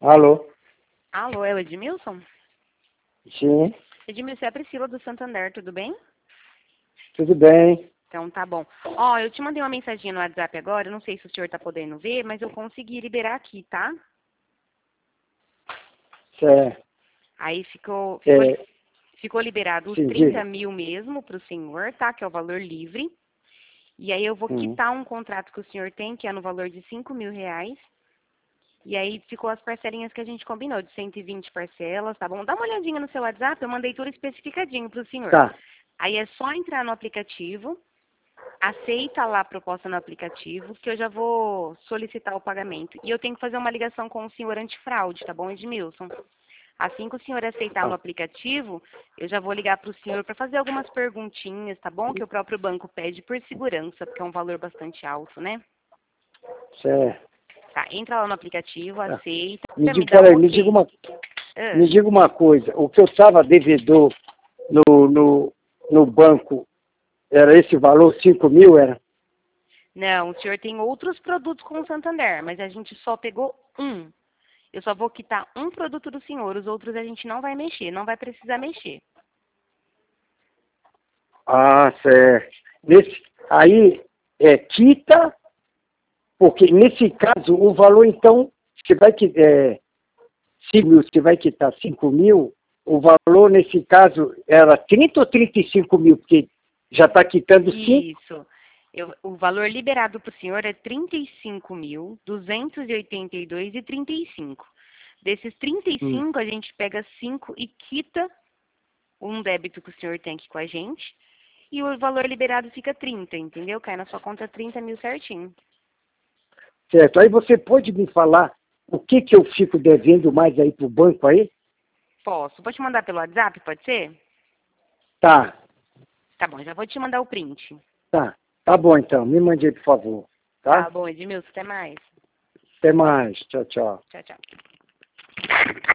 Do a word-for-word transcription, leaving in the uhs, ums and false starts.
Alô? Alô, é o Edmilson? Sim, Edmilson, é a Priscila do Santander, tudo bem? tudo bem. Então tá bom. Ó, eu te mandei uma mensagem no WhatsApp agora, eu não sei se o senhor tá podendo ver, mas eu consegui liberar aqui, tá? Certo. Aí ficou, ficou, É, ficou liberado os sim, trinta diga. mil mesmo pro senhor, tá? Que é o valor livre. E aí eu vou Uhum. quitar um contrato que o senhor tem, que é no valor de cinco mil reais. E aí ficou as parcelinhas que a gente combinou, de cento e vinte parcelas, tá bom? Dá uma olhadinha no seu WhatsApp, eu mandei tudo especificadinho pro senhor. Tá. Aí é só entrar no aplicativo, aceita lá a proposta no aplicativo, que eu já vou solicitar o pagamento. E eu tenho que fazer uma ligação com o senhor antifraude, tá bom, Edmilson? Assim que o senhor aceitar no Tá. aplicativo, eu já vou ligar para o senhor para fazer algumas perguntinhas, tá bom? Que o próprio banco pede por segurança, porque é um valor bastante alto, né? Certo. Tá, entra lá no aplicativo, Tá. aceita, Me me diga, dá um peraí, me diga ok. uma, Ah, me diga uma coisa. O que eu estava devedor no, no, no banco era esse valor, cinco mil, era? não, o senhor tem outros produtos com o Santander, mas a gente só pegou um. Eu só vou quitar um produto do senhor, os outros a gente não vai mexer, não vai precisar mexer. Ah, certo. Nesse, aí, é, quita, porque nesse caso, o valor, então, você vai, qui- é, cinco mil, você vai quitar cinco mil, o valor nesse caso era trinta ou trinta e cinco mil, porque já está quitando cinco. Isso. Eu- o valor liberado para o senhor é trinta e cinco mil, duzentos e oitenta e dois e trinta e cinco. Desses trinta e Hum, cinco, a gente pega cinco e quita um débito que o senhor tem aqui com a gente. E o valor liberado fica trinta, entendeu? Cai na sua conta trinta mil certinho. certo. Aí você pode me falar o que que eu fico devendo mais aí pro banco aí? Posso? Vou te mandar pelo WhatsApp, pode ser? Tá, Tá bom, já vou te mandar o print. tá. Tá bom então, me mande aí, por favor. Tá Tá? bom, Edmilson, até mais. Até mais. Tchau, tchau. Tchau, tchau.